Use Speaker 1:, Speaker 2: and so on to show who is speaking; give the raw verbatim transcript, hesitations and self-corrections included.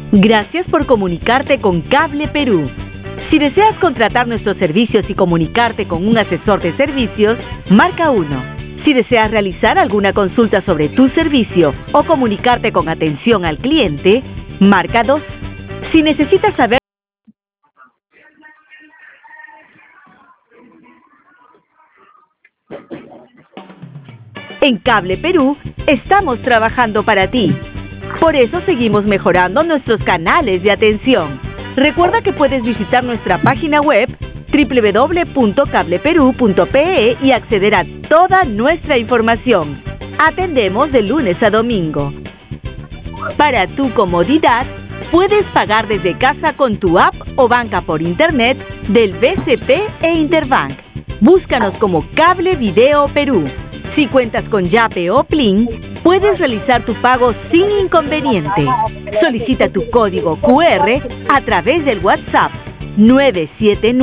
Speaker 1: Gracias por comunicarte con Cable Perú. Si deseas contratar nuestros servicios y comunicarte con un asesor de servicios, marca uno. Si deseas realizar alguna consulta sobre tu servicio o comunicarte con atención al cliente, marca dos. Si necesitas saber En Cable Perú, estamos trabajando para ti. Por eso seguimos mejorando nuestros canales de atención. Recuerda que puedes visitar nuestra página web doble u doble u doble u punto cable perú punto pe e y acceder a toda nuestra información. Atendemos de lunes a domingo. Para tu comodidad, puedes pagar desde casa con tu app o banca por internet del B C P e Interbank. Búscanos como Cable Video Perú. Si cuentas con Yape o Plin, puedes realizar tu pago sin inconveniente. Solicita tu código cu erre a través del WhatsApp nueve siete nueve